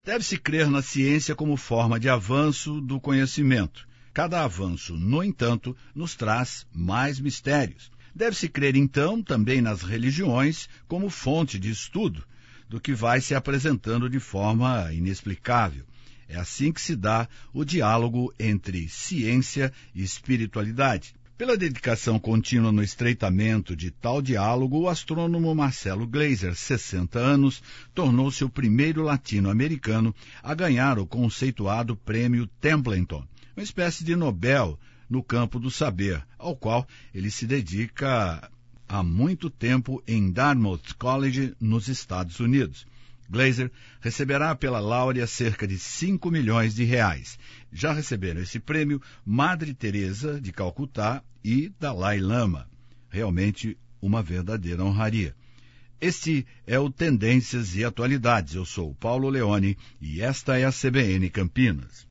Deve-se crer na ciência como forma de avanço do conhecimento. Cada avanço, no entanto, nos traz mais mistérios. Deve-se crer, então, também nas religiões como fonte de estudo do que vai se apresentando de forma inexplicável. É assim que se dá o diálogo entre ciência e espiritualidade. Pela dedicação contínua no estreitamento de tal diálogo, o astrônomo Marcelo Gleiser, 60 anos, tornou-se o primeiro latino-americano a ganhar o conceituado Prêmio Templeton, uma espécie de Nobel no campo do saber, ao qual ele se dedica há muito tempo em Dartmouth College, nos Estados Unidos. Gleiser receberá pela Laurea cerca de 5 milhões de reais. Já receberam esse prêmio Madre Teresa de Calcutá e Dalai Lama. Realmente uma verdadeira honraria. Este é o Tendências e Atualidades. Eu sou o Paulo Leone e esta é a CBN Campinas.